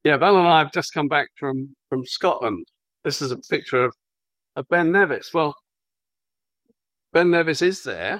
Yeah, Val and I have just come back from Scotland. This is a picture of Ben Nevis. Well, Ben Nevis is there,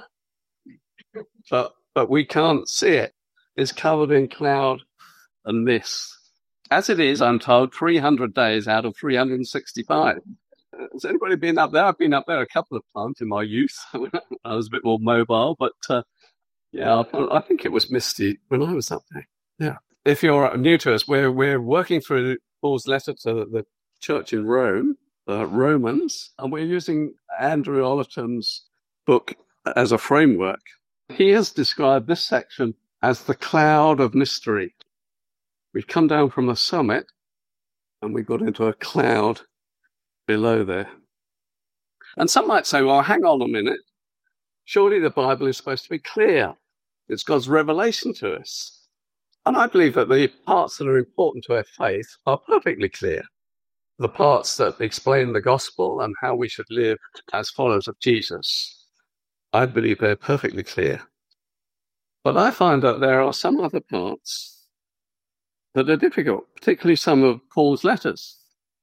but we can't see it. It's covered in cloud and mist. As it is, I'm told, 300 days out of 365. Has anybody been up there? I've been up there a couple of times in my youth when I was a bit more mobile, but yeah, I think it was misty when I was up there. Yeah. If you're new to us, we're working through Paul's letter to the church in Rome, Romans, and we're using Andrew Ollerton's book as a framework. He has described this section as the cloud of mystery. We've come down from the summit and we got into a cloud below there. And some might say, well, hang on a minute. Surely the Bible is supposed to be clear. It's God's revelation to us. And I believe that the parts that are important to our faith are perfectly clear. The parts that explain the gospel and how we should live as followers of Jesus, I believe they're perfectly clear. But I find that there are some other parts that are difficult, particularly some of Paul's letters.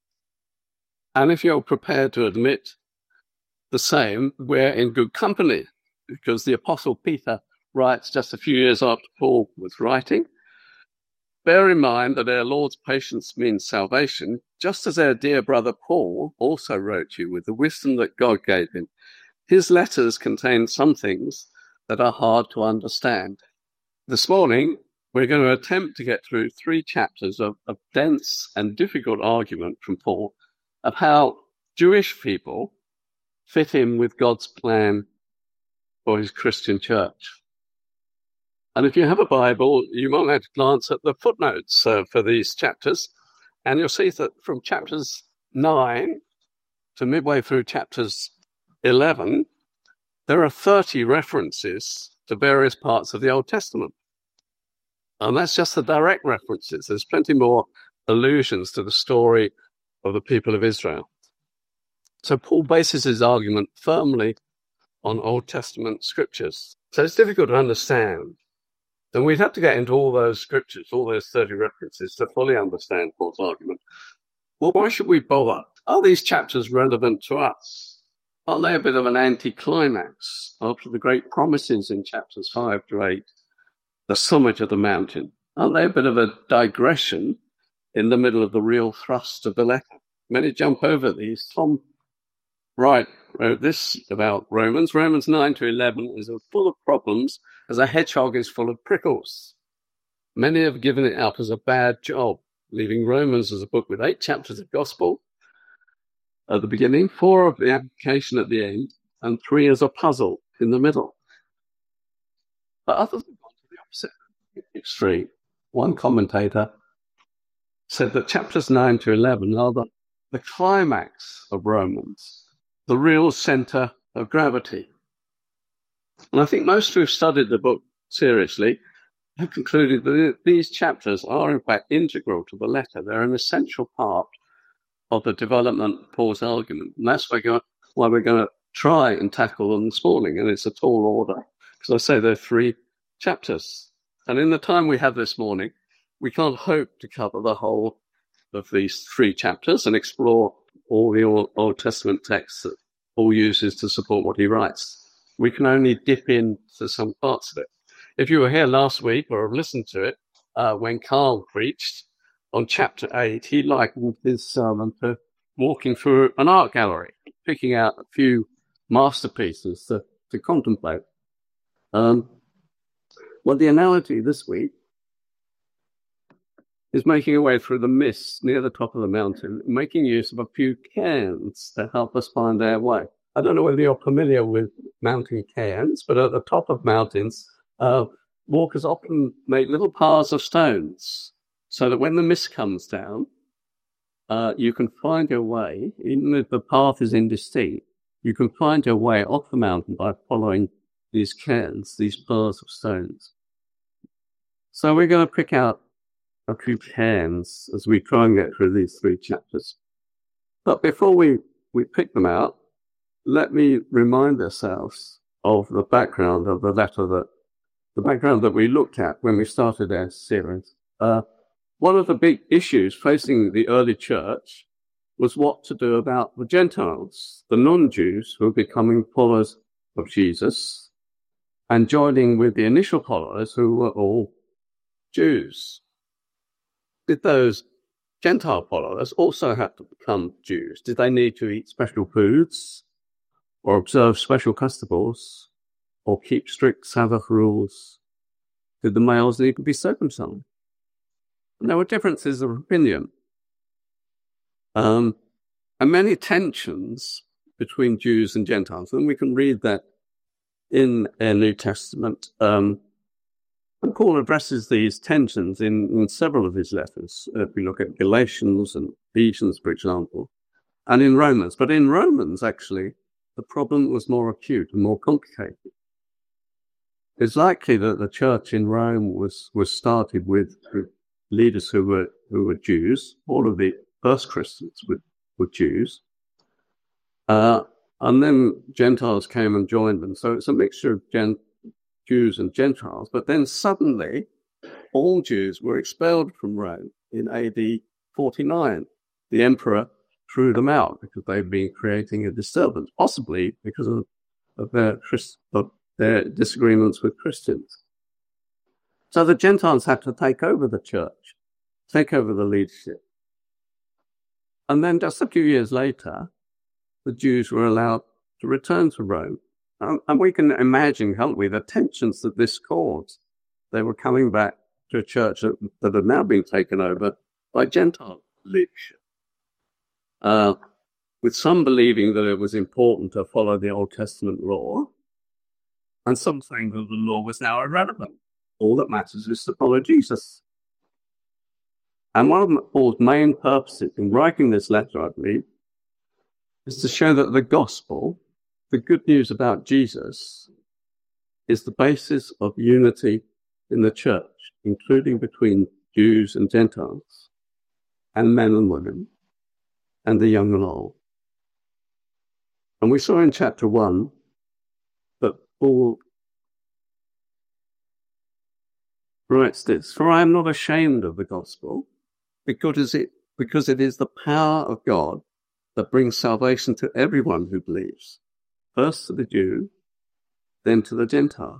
And if you're prepared to admit the same, we're in good company, because the Apostle Peter writes just a few years after Paul was writing, bear in mind that our Lord's patience means salvation, just as our dear brother Paul also wrote you with the wisdom that God gave him. His letters contain some things that are hard to understand. This morning, we're going to attempt to get through 3 chapters of dense and difficult argument from Paul of how Jewish people fit in with God's plan for his Christian church. And if you have a Bible, you might have to glance at the footnotes for these chapters, and you'll see that from chapters 9 to midway through chapters 11, there are 30 references to various parts of the Old Testament. And that's just the direct references. There's plenty more allusions to the story of the people of Israel. So Paul bases his argument firmly on Old Testament scriptures. So it's difficult to understand. And we'd have to get into all those scriptures, all those 30 references, to fully understand Paul's argument. Well, why should we bother? Are these chapters relevant to us? Aren't they a bit of an anticlimax after the great promises in chapters 5 to 8, the summit of the mountain? Aren't they a bit of a digression in the middle of the real thrust of the letter? Many jump over these. Tom Wright wrote this about Romans. Romans 9 to 11 is full of problems as a hedgehog is full of prickles. Many have given it up as a bad job, leaving Romans as a book with 8 chapters of gospel at the beginning, 4 of the application at the end, and 3 as a puzzle in the middle. But others have gone to the opposite extreme. One commentator said that chapters 9 to 11 are the climax of Romans, the real center of gravity. And I think most who have studied the book seriously have concluded that these chapters are in fact integral to the letter. They're an essential part of the development of Paul's argument. And that's why we're going to try and tackle them this morning. And it's a tall order, because I say there are 3 chapters. And in the time we have this morning, we can't hope to cover the whole of these 3 chapters and explore all the Old Testament texts that Paul uses to support what he writes. We can only dip into some parts of it. If you were here last week or have listened to it, when Carl preached on chapter 8, he likened his sermon to walking through an art gallery, picking out a few masterpieces to contemplate. Well, the analogy this week is making our way through the mist near the top of the mountain, making use of a few cairns to help us find our way. I don't know whether you're familiar with mountain cairns, but at the top of mountains, walkers often make little piles of stones so that when the mist comes down, you can find your way, even if the path is indistinct, you can find your way off the mountain by following these cairns, these piles of stones. So we're going to pick out a few cairns as we try and get through these 3 chapters. But before we pick them out, let me remind ourselves of the background of the letter the background that we looked at when we started our series. one of the big issues facing the early church was what to do about the Gentiles, the non-Jews who were becoming followers of Jesus and joining with the initial followers who were all Jews. Did those Gentile followers also have to become Jews? Did they need to eat special foods or observe special festivals or keep strict Sabbath rules? Did the males need to be circumcised? And there were differences of opinion. And many tensions between Jews and Gentiles. And we can read that in the New Testament. And Paul addresses these tensions in several of his letters. If we look at Galatians and Ephesians, for example, and in Romans. But in Romans, actually, the problem was more acute and more complicated. It's likely that the church in Rome was started with leaders who were Jews. All of the first Christians were Jews. And then Gentiles came and joined them. So it's a mixture of Jews and Gentiles. But then suddenly, all Jews were expelled from Rome in AD 49. The emperor threw them out because they'd been creating a disturbance, possibly because of their disagreements with Christians. So the Gentiles had to take over the church, take over the leadership. And then just a few years later, the Jews were allowed to return to Rome. And we can imagine, can't we, the tensions that this caused. They were coming back to a church that had now been taken over by Gentile leadership. With some believing that it was important to follow the Old Testament law, and some saying that the law was now irrelevant. All that matters is to follow Jesus. And one of Paul's main purposes in writing this letter, I believe, is to show that the gospel, the good news about Jesus, is the basis of unity in the church, including between Jews and Gentiles, and men and women, and the young and old. And we saw in chapter 1 that Paul writes this, "For I am not ashamed of the gospel, because it is the power of God that brings salvation to everyone who believes, first to the Jew, then to the Gentile."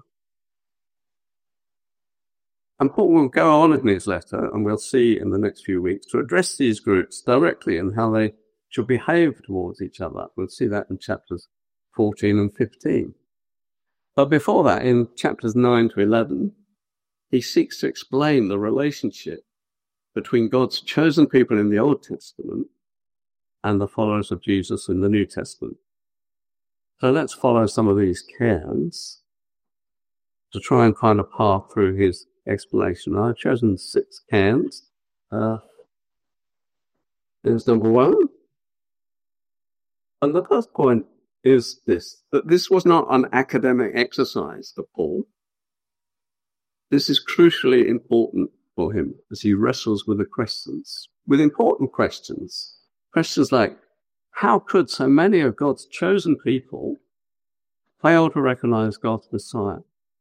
And Paul will go on in his letter, and we'll see in the next few weeks, to address these groups directly and how they should behave towards each other. We'll see that in chapters 14 and 15. But before that, in chapters 9 to 11, he seeks to explain the relationship between God's chosen people in the Old Testament and the followers of Jesus in the New Testament. So let's follow some of these cairns to try and find a path through his explanation. I've chosen 6 cairns. Here's number 1. And the first point is this, that this was not an academic exercise for Paul. This is crucially important for him as he wrestles with important questions. Questions like, how could so many of God's chosen people fail to recognize God's Messiah,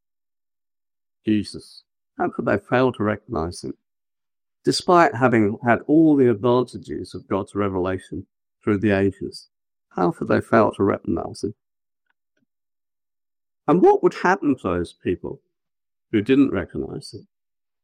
Jesus? How could they fail to recognize him, despite having had all the advantages of God's revelation through the ages? How could they fail to recognize him? And what would happen to those people who didn't recognize him?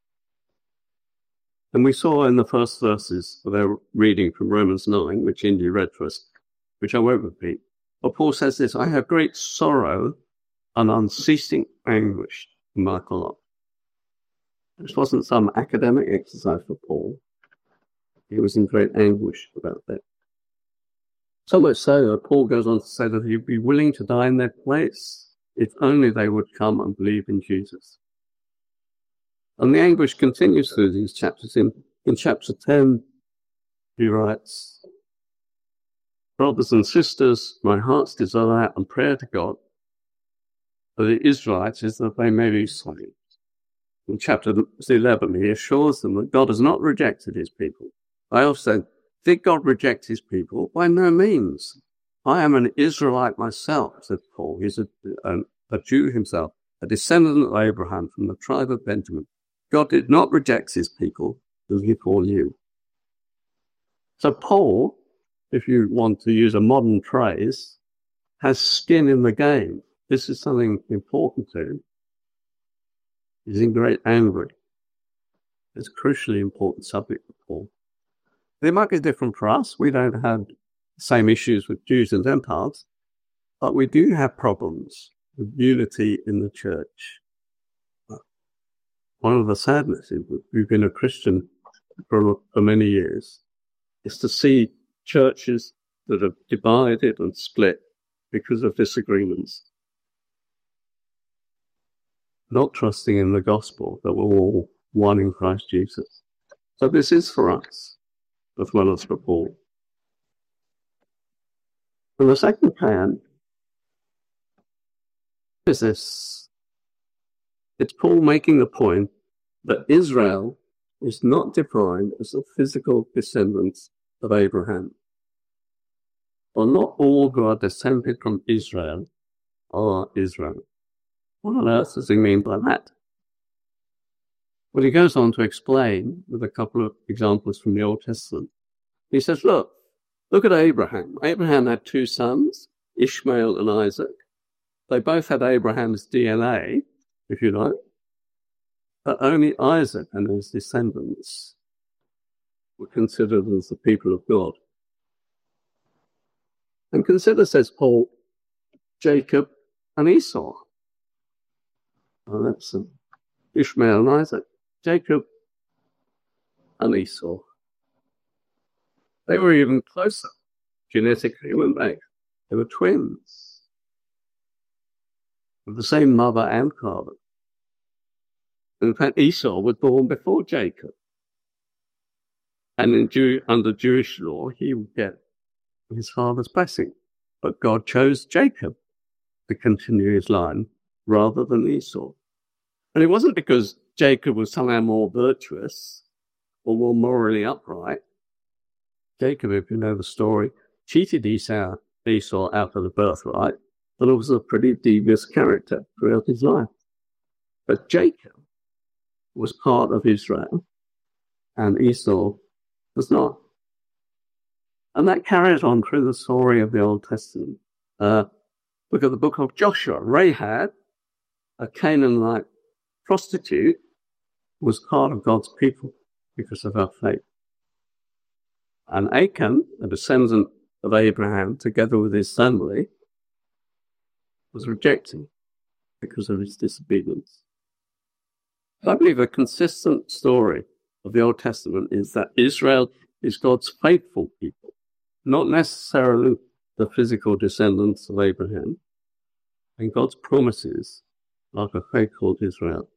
And we saw in the first verses of our reading from Romans 9, which Indy read for us, which I won't repeat, but Paul says this, "I have great sorrow and unceasing anguish in my heart." This wasn't some academic exercise for Paul. He was in great anguish about that. So much so that Paul goes on to say that he'd be willing to die in their place if only they would come and believe in Jesus. And the anguish continues through these chapters. In chapter 10, he writes, "Brothers and sisters, my heart's desire and prayer to God for the Israelites is that they may be saved." In chapter 11, he assures them that God has not rejected his people. I also said, did God reject his people? By no means. I am an Israelite myself, said Paul. He's a Jew himself, a descendant of Abraham from the tribe of Benjamin. God did not reject his people. than he foreknew. So Paul, if you want to use a modern phrase, has skin in the game. This is something important to him. He's in great anger. It's a crucially important subject for Paul. It might be different for us. We don't have the same issues with Jews and Gentiles, but we do have problems with unity in the church. One of the sadnesses, we've been a Christian for many years, is to see churches that are divided and split because of disagreements, not trusting in the gospel that we're all one in Christ Jesus. So this is for us, as well as for Paul. And the second hand is this. It's Paul making the point that Israel is not defined as the physical descendants of Abraham. Or not all who are descended from Israel are Israel. What on earth does he mean by that? Well, he goes on to explain with a couple of examples from the Old Testament. He says, look at Abraham. Abraham had two sons, Ishmael and Isaac. They both had Abraham's DNA, if you like, but only Isaac and his descendants were considered as the people of God. And consider, says Paul, Jacob and Esau. Well, that's Ishmael and Isaac. Jacob and Esau. They were even closer genetically, weren't they? They were twins of the same mother and father. In fact, Esau was born before Jacob. And under Jewish law, he would get his father's blessing. But God chose Jacob to continue his line rather than Esau. And it wasn't because Jacob was somehow more virtuous or more morally upright. Jacob, if you know the story, cheated Esau out of the birthright, but was a pretty devious character throughout his life. But Jacob was part of Israel, and Esau was not. And that carries on through the story of the Old Testament. Look at the book of Joshua. Rahab, a Canaanite prostitute, was part of God's people because of her faith. And Achan, a descendant of Abraham, together with his family, was rejected because of his disobedience. I believe a consistent story of the Old Testament is that Israel is God's faithful people, not necessarily the physical descendants of Abraham, and God's promises like a faithful Israel.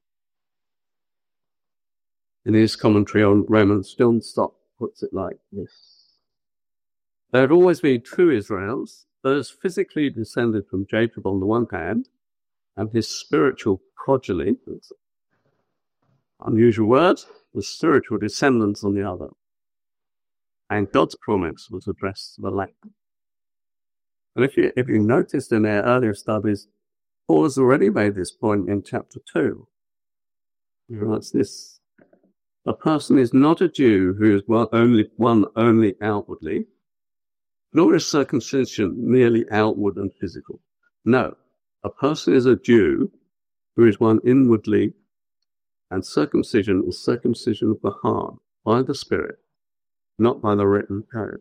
In his commentary on Romans, John Stott puts it like this. There had always been true Israels, those physically descended from Jacob on the one hand, and his spiritual progeny, unusual words, the spiritual descendants on the other. And God's promise was addressed to the latter. And if you noticed in our earlier studies, Paul has already made this point in chapter 2. He writes this: a person is not a Jew who is one only outwardly, nor is circumcision merely outward and physical. No, a person is a Jew who is one inwardly, and circumcision is circumcision of the heart by the Spirit, not by the written code.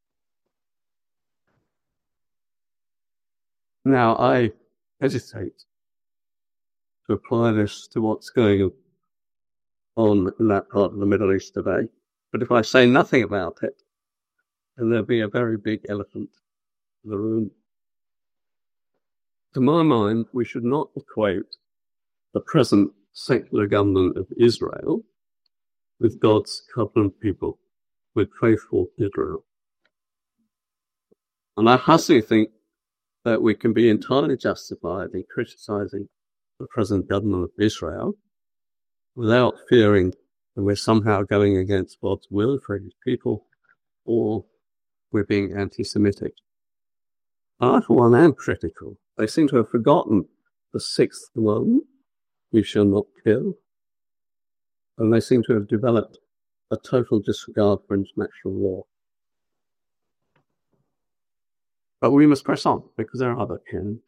Now, I hesitate to apply this to what's going on in that part of the Middle East today, but if I say nothing about it, then there'll be a very big elephant in the room. To my mind, we should not equate the present secular government of Israel with God's covenant people, with faithful Israel. And I personally think that we can be entirely justified in criticizing the present government of Israel without fearing that we're somehow going against God's will for his people or we're being anti-Semitic. I, for one, am critical. They seem to have forgotten the sixth commandment, we shall not kill. And they seem to have developed a total disregard for international law. But we must press on because there are other canons.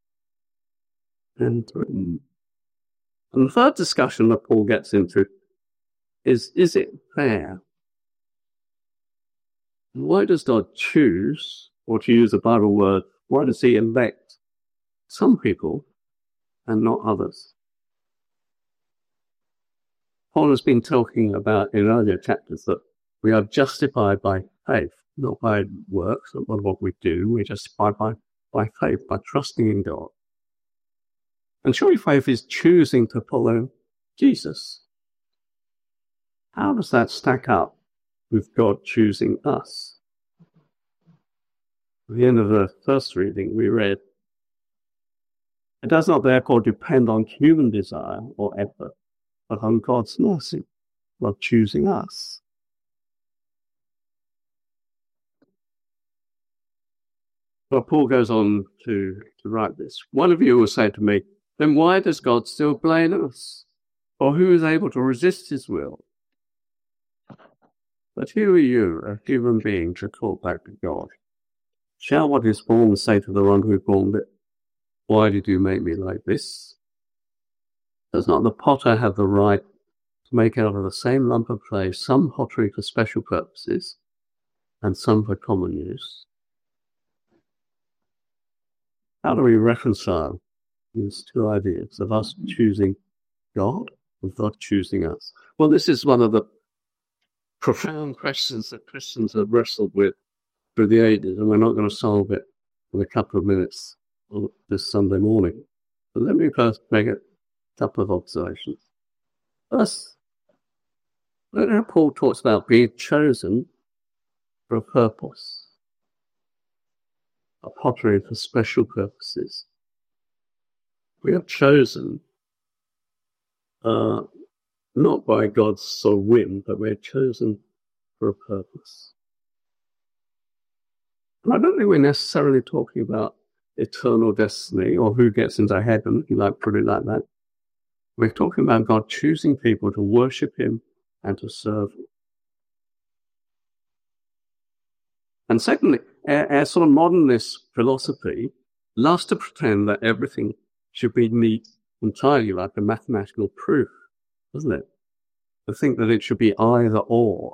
And the third discussion that Paul gets into is it fair? Why does God choose, or to use a Bible word, why does he elect some people and not others? Paul has been talking about in earlier chapters that we are justified by faith, not by works, not by what we do. We're justified by faith, by trusting in God. And surely faith is choosing to follow Jesus. How does that stack up with God choosing us? At the end of the first reading, we read, "It does not therefore depend on human desire or effort, but on God's mercy, of choosing us." Well, Paul goes on to write this. One of you will say to me, then why does God still blame us? Or who is able to resist his will? But who are you, a human being, to call back to God? Shall what is formed say to the one who formed it, why did you make me like this? Does not the potter have the right to make out of the same lump of clay some pottery for special purposes and some for common use? How do we reconcile these two ideas of us choosing God and God choosing us? Well, this is one of the profound questions that Christians have wrestled with through the ages, and we're not going to solve it in a couple of minutes this Sunday morning. But let me first make a couple of observations. First, Paul talks about being chosen for a purpose, a pottery for special purposes. We are chosen not by God's sort of whim, but we're chosen for a purpose. And I don't think we're necessarily talking about eternal destiny or who gets into heaven, if you like to put it like that. We're talking about God choosing people to worship him and to serve him. And secondly, our sort of modernist philosophy loves to pretend that everything should be neat entirely like a mathematical proof, doesn't it? To think that it should be either or.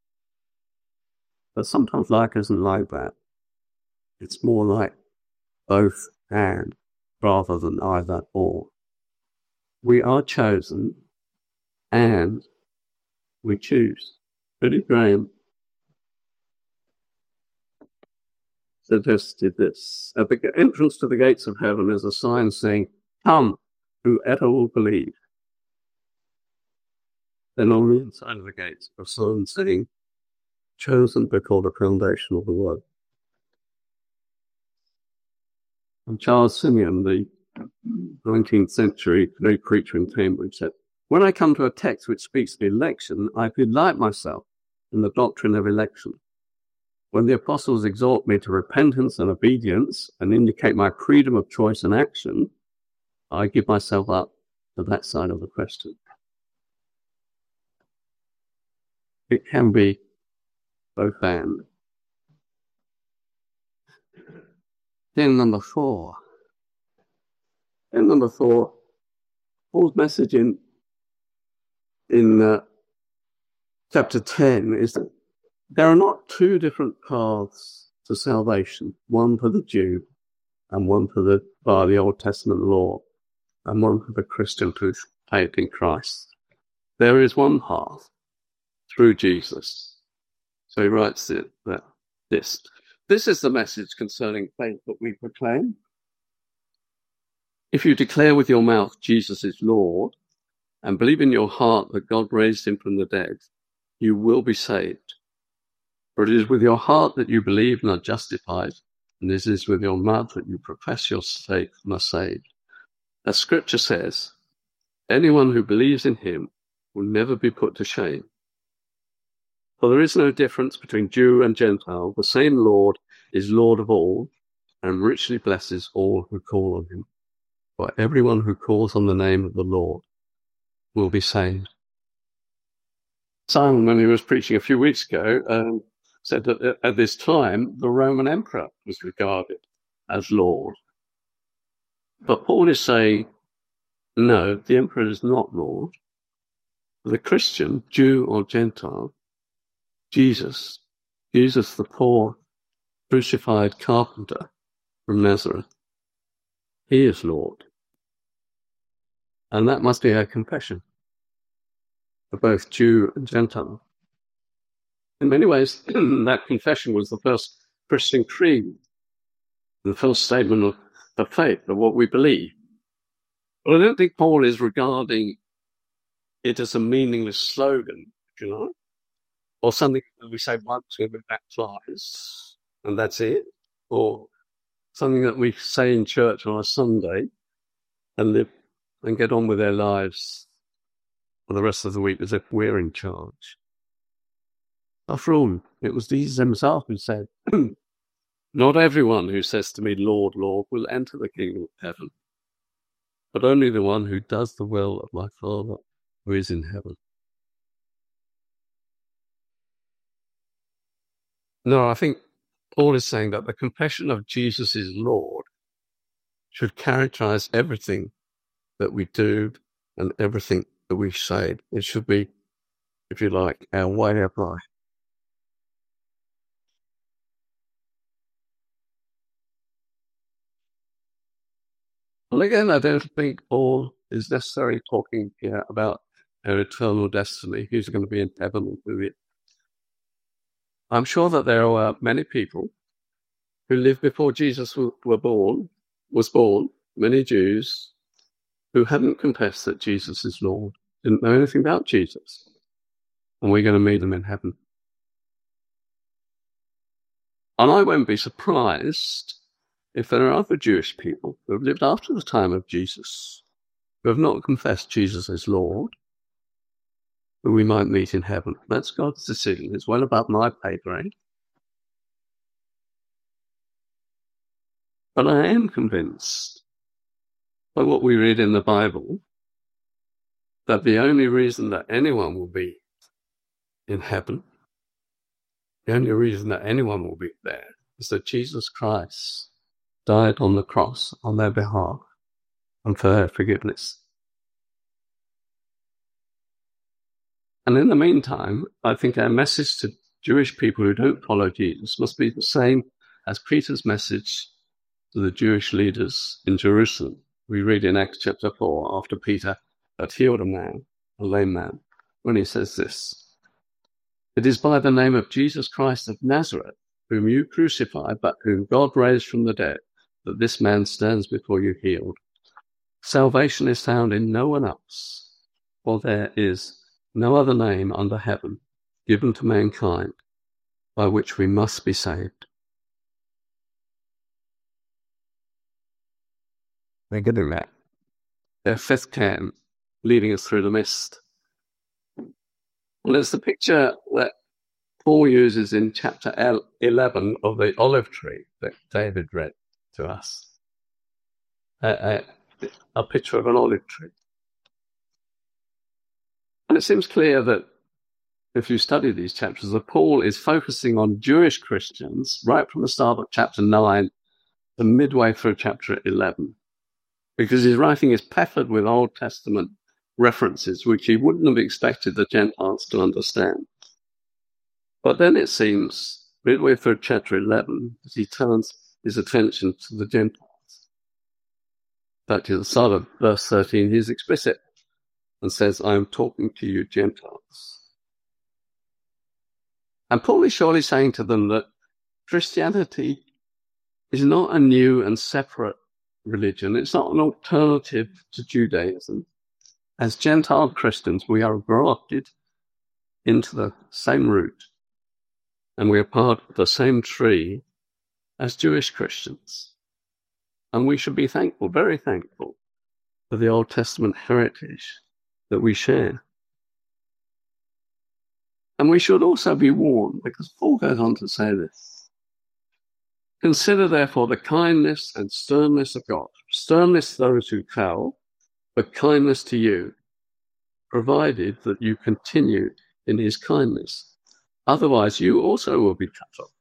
But sometimes life isn't like that. It's more like both and rather than either or. We are chosen and we choose. Billy Graham suggested this. At the entrance to the gates of heaven is a sign saying, "Come, whoever will believe." Then on the inside of the gates, a sign saying, "Chosen before the foundation of the world." And Charles Simeon, the 19th century great preacher in Cambridge, said, "When I come to a text which speaks of election, I delight myself in the doctrine of election. When the apostles exhort me to repentance and obedience and indicate my freedom of choice and action, I give myself up to that side of the question." It can be both and. Then number four, Paul's message in chapter 10 is that there are not two different paths to salvation, one for the Jew and one by the Old Testament law, and one for the Christian who's faith in Christ. There is one path through Jesus. So he writes this. This is the message concerning faith that we proclaim. If you declare with your mouth Jesus is Lord and believe in your heart that God raised him from the dead, you will be saved. For it is with your heart that you believe and are justified, and it is with your mouth that you profess your faith and are saved. As Scripture says, anyone who believes in him will never be put to shame. For there is no difference between Jew and Gentile. The same Lord is Lord of all and richly blesses all who call on him. For everyone who calls on the name of the Lord will be saved. Simon, when he was preaching a few weeks ago, said that at this time, the Roman emperor was regarded as Lord. But Paul is saying, no, the emperor is not Lord. The Christian, Jew or Gentile, Jesus, the poor crucified carpenter from Nazareth, he is Lord. And that must be our confession for both Jew and Gentile. In many ways, that confession was the first Christian creed, the first statement of the faith, of what we believe. But I don't think Paul is regarding it as a meaningless slogan, you know, or something that we say once when we're baptized, and that's it, or something that we say in church on a Sunday and live and get on with their lives for the rest of the week as if we're in charge. After all, it was Jesus himself who said, not everyone who says to me, Lord, Lord, will enter the kingdom of heaven, but only the one who does the will of my Father who is in heaven. No, I think Paul is saying that the confession of Jesus is Lord should characterize everything that we do and everything that we say. It should be, if you like, our way of life. Well, again, I don't think Paul is necessarily talking here about our eternal destiny, who's going to be in heaven and who it. I'm sure that there were many people who lived before Jesus was born, many Jews who hadn't confessed that Jesus is Lord, didn't know anything about Jesus, and we're going to meet them in heaven. And I won't be surprised if there are other Jewish people who have lived after the time of Jesus, who have not confessed Jesus as Lord, who we might meet in heaven. That's God's decision. It's well above my pay grade. But I am convinced by what we read in the Bible that the only reason that anyone will be in heaven, the only reason that anyone will be there, is that Jesus Christ died on the cross on their behalf and for their forgiveness. And in the meantime, I think our message to Jewish people who don't follow Jesus must be the same as Peter's message to the Jewish leaders in Jerusalem. We read in Acts chapter 4, after Peter had healed a lame man, when he says this, "It is by the name of Jesus Christ of Nazareth, whom you crucified, but whom God raised from the dead, that this man stands before you healed. Salvation is found in no one else, for there is no other name under heaven given to mankind by which we must be saved." We're getting that. Their fifth can, leading us through the mist. Well, it's the picture that Paul uses in chapter 11 of the olive tree that David read to us. A picture of an olive tree. And it seems clear that if you study these chapters, that Paul is focusing on Jewish Christians right from the start of chapter 9 to midway through chapter 11, because his writing is peppered with Old Testament references which he wouldn't have expected the Gentiles to understand. But then it seems, midway through chapter 11, that he turns his attention to the Gentiles. In fact, at the start of verse 13, he's explicit and says, "I am talking to you Gentiles." And Paul is surely saying to them that Christianity is not a new and separate religion. It's not an alternative to Judaism. As Gentile Christians, we are grafted into the same root, and we are part of the same tree as Jewish Christians. And we should be thankful, very thankful, for the Old Testament heritage that we share. And we should also be warned, because Paul goes on to say this. "Consider therefore the kindness and sternness of God. Sternness to those who fell, but kindness to you, provided that you continue in his kindness. Otherwise, you also will be cut off.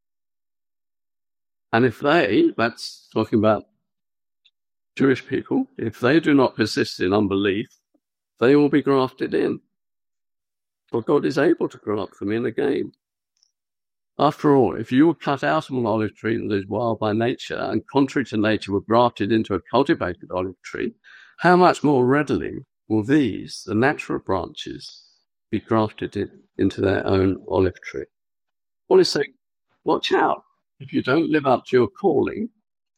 And if that's talking about Jewish people, if they do not persist in unbelief, they will be grafted in. For God is able to graft them in again. After all, if you were cut out of an olive tree that is wild by nature and contrary to nature were grafted into a cultivated olive tree, how much more readily will these, the natural branches, be grafted into their own olive tree? Paul is saying, watch out. If you don't live up to your calling,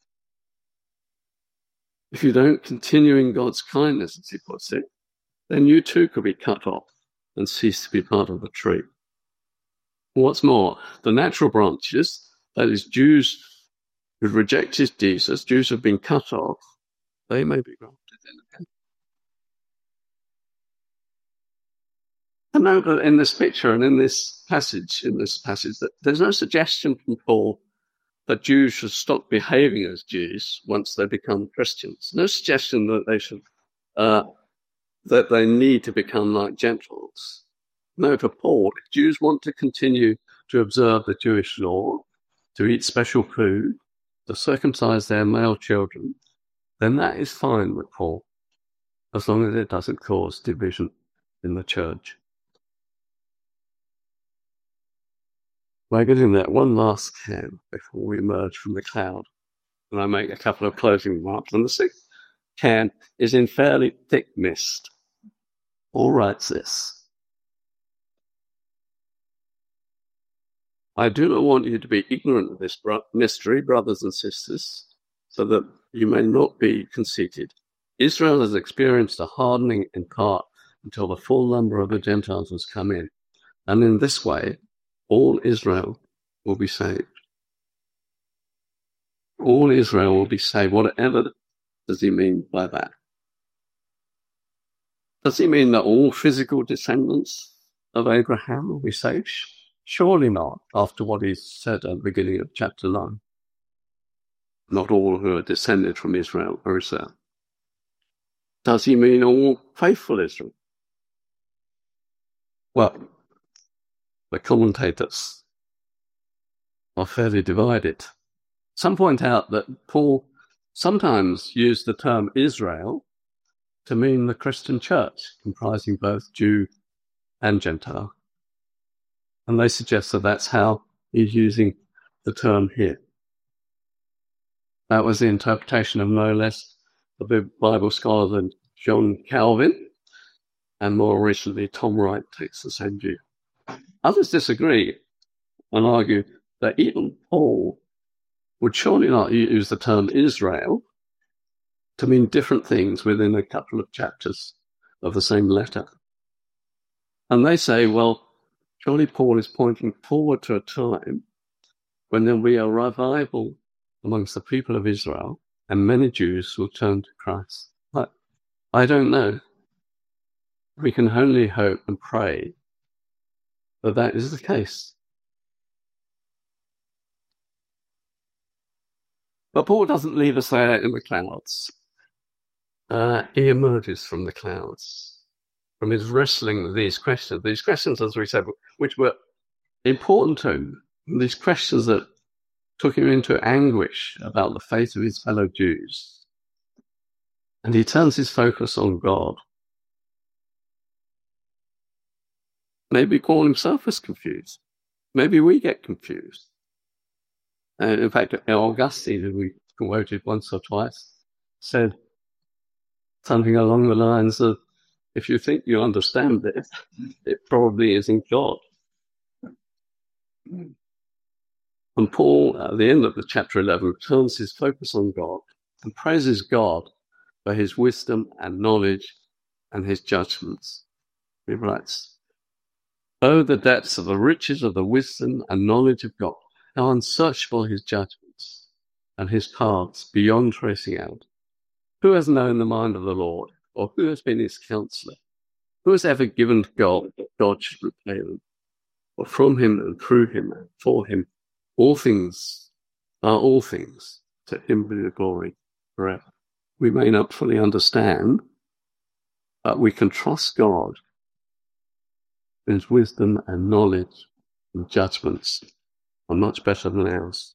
if you don't continue in God's kindness, as he puts it, then you too could be cut off and cease to be part of the tree. What's more, the natural branches, that is, Jews who rejected Jesus, Jews who have been cut off, they may be grafted in again. And note that in this picture and in this passage, that there's no suggestion from Paul that Jews should stop behaving as Jews once they become Christians. No suggestion that they should, that they need to become like Gentiles. No, for Paul, if Jews want to continue to observe the Jewish law, to eat special food, to circumcise their male children, then that is fine with Paul, as long as it doesn't cause division in the church. We're getting that one last can before we emerge from the cloud, and I make a couple of closing remarks. And the sixth can is in fairly thick mist. Paul writes this: I do not want you to be ignorant of this mystery, brothers and sisters, so that you may not be conceited. Israel has experienced a hardening in part until the full number of the Gentiles has come in, and in this way, all Israel will be saved. All Israel will be saved. Whatever does he mean by that? Does he mean that all physical descendants of Abraham will be saved? Surely not, after what he said at the beginning of chapter 9. Not all who are descended from Israel are Israel. Does he mean all faithful Israel? Well, the commentators are fairly divided. Some point out that Paul sometimes used the term Israel to mean the Christian church, comprising both Jew and Gentile. And they suggest that that's how he's using the term here. That was the interpretation of no less the Bible scholar than John Calvin, and more recently Tom Wright takes the same view. Others disagree and argue that even Paul would surely not use the term Israel to mean different things within a couple of chapters of the same letter. And they say, well, surely Paul is pointing forward to a time when there will be a revival amongst the people of Israel and many Jews will turn to Christ. But I don't know. We can only hope and pray that that is the case. But Paul doesn't leave us there in the clouds. He emerges from the clouds, from his wrestling with these questions, as we said, which were important to him, these questions that took him into anguish about the fate of his fellow Jews. And he turns his focus on God. Maybe Paul himself is confused. Maybe we get confused. In fact, Augustine, who we quoted once or twice, said something along the lines of, if you think you understand this, it probably isn't God. And Paul, at the end of the chapter 11, turns his focus on God and praises God for his wisdom and knowledge and his judgments. He writes, "Oh, the depths of the riches of the wisdom and knowledge of God, how unsearchable his judgments and his paths beyond tracing out. Who has known the mind of the Lord, or who has been his counselor? Who has ever given to God that God should repay them? For from him and through him and for him, all things, to him be the glory forever." We may not fully understand, but we can trust God His wisdom and knowledge and judgments are much better than ours.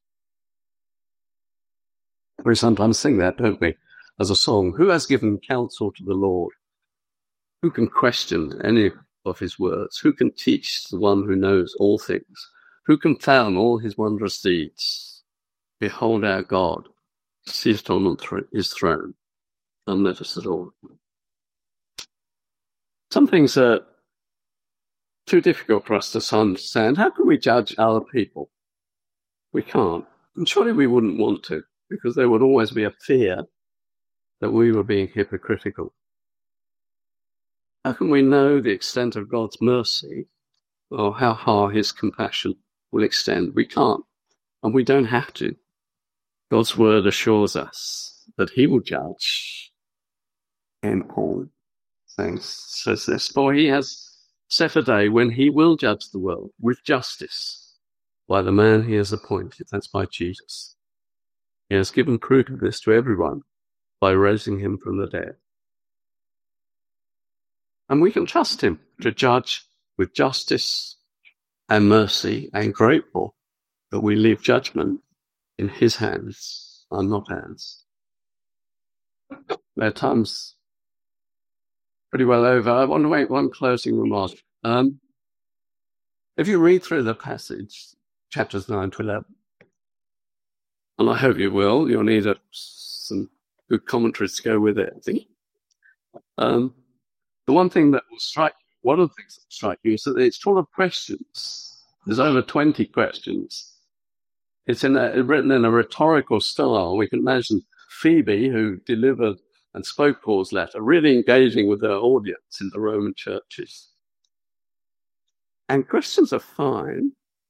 We sometimes sing that, don't we, as a song. Who has given counsel to the Lord? Who can question any of his words? Who can teach the one who knows all things? Who can fathom all his wondrous deeds? Behold our God, seated on his throne, and let us adore him. Some things are too difficult for us to understand. How can we judge other people? We can't. And surely we wouldn't want to, because there would always be a fear that we were being hypocritical. How can we know the extent of God's mercy or how far his compassion will extend? We can't, and we don't have to. God's word assures us that he will judge. And Paul says this, for he has set a day when he will judge the world with justice by the man he has appointed. That's by Jesus. He has given proof of this to everyone by raising him from the dead. And we can trust him to judge with justice and mercy, and grateful that we leave judgment in his hands and not ours. There are times pretty well over. I want to make one closing remark. If you read through the passage, chapters 9 to 11, and I hope you will, you'll need some good commentaries to go with it, I think. The one thing that will strike you, one of the things that will strike you is that it's full of questions. There's over 20 questions. It's written in a rhetorical style. We can imagine Phoebe, who delivered and spoke Paul's letter, really engaging with her audience in the Roman churches. And questions are fine.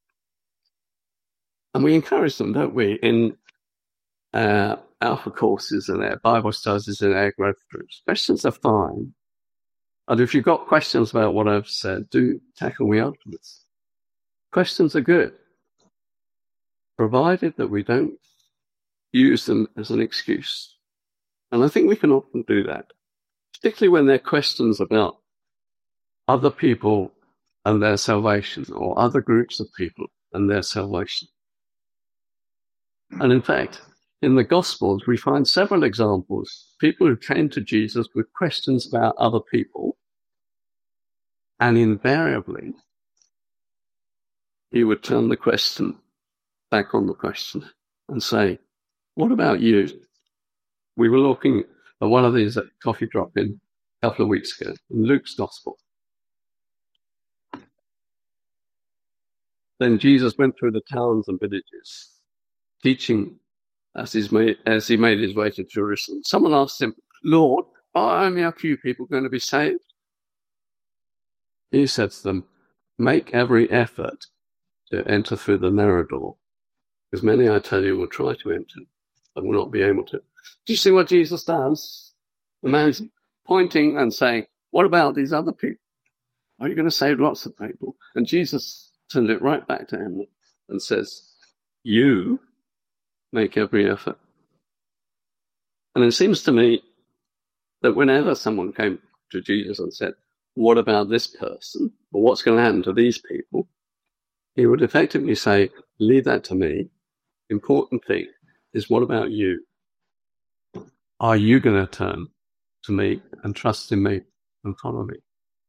And we encourage them, don't we, in alpha courses and our Bible studies and our growth groups. Questions are fine. And if you've got questions about what I've said, do tackle me afterwards. Questions are good, provided that we don't use them as an excuse. And I think we can often do that, particularly when they're questions about other people and their salvation, or other groups of people and their salvation. And in fact, in the Gospels, we find several examples, people who came to Jesus with questions about other people, and invariably, he would turn the question back on the question and say, what about you? We were looking at one of these at Coffee Drop-In a couple of weeks ago in Luke's Gospel. Then Jesus went through the towns and villages, teaching as he made his way to Jerusalem. Someone asked him, Lord, are only a few people going to be saved? He said to them, make every effort to enter through the narrow door, because many, I tell you, will try to enter and will not be able to. Do you see what Jesus does? The man's pointing and saying, what about these other people? Are you going to save lots of people? And Jesus turned it right back to him and says, you make every effort. And it seems to me that whenever someone came to Jesus and said, what about this person? Or what's going to happen to these people? He would effectively say, leave that to me. Important thing is, what about you? Are you going to turn to me and trust in me and follow me?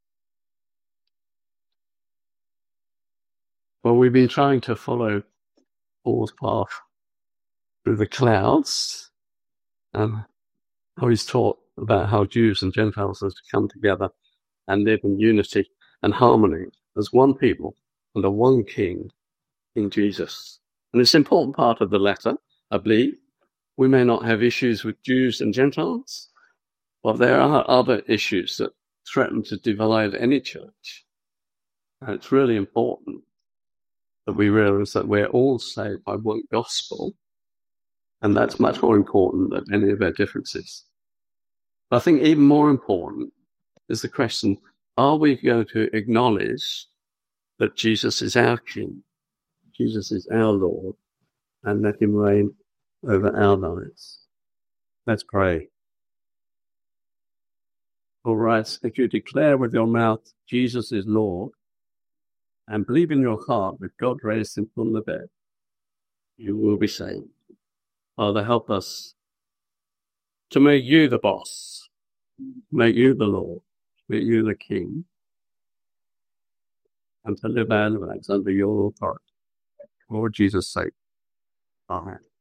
Well, we've been trying to follow Paul's path through the clouds, and how he's taught about how Jews and Gentiles are to come together and live in unity and harmony as one people under one King, King Jesus. And it's an important part of the letter, I believe. We may not have issues with Jews and Gentiles, but there are other issues that threaten to divide any church. And it's really important that we realize that we're all saved by one gospel, and that's much more important than any of our differences. But I think even more important is the question, are we going to acknowledge that Jesus is our King, Jesus is our Lord, and let him reign over our lives? Let's pray. All right, if you declare with your mouth, Jesus is Lord, and believe in your heart that God raised him from the dead, you will be saved. Father, help us to make you the boss, make you the Lord, make you the King, and to live our lives under your authority. For Jesus' sake. Amen.